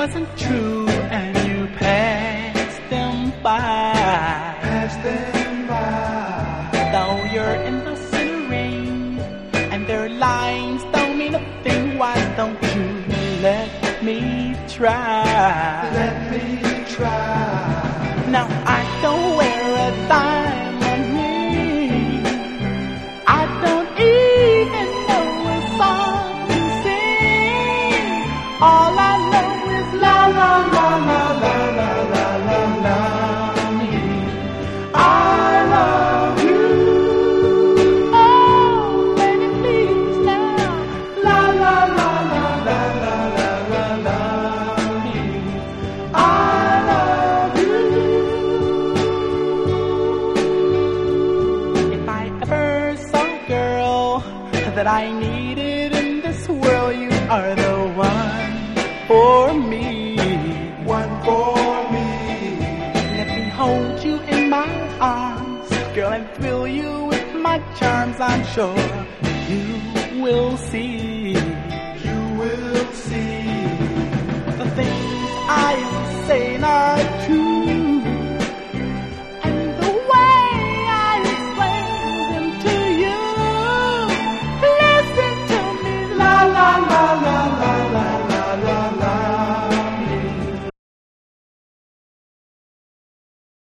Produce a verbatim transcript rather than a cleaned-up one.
wasn't true and you passed them by. Passed them by. Though you're in the city rain and their lines don't mean a thing, why don't you let me try? Let me try. Now I don't wear a diamond ring, I don't even know a song to sing. All I know is la la la la la la la la la. I love you. Oh, baby, please now. La la la la la la la la la. I love you. If I ever saw a girl that I needed in this world, you are the one for me. One for me. Let me hold you in my arms, girl, and thrill you with my charms. I'm sure you will see. You will see. The things I am saying are true.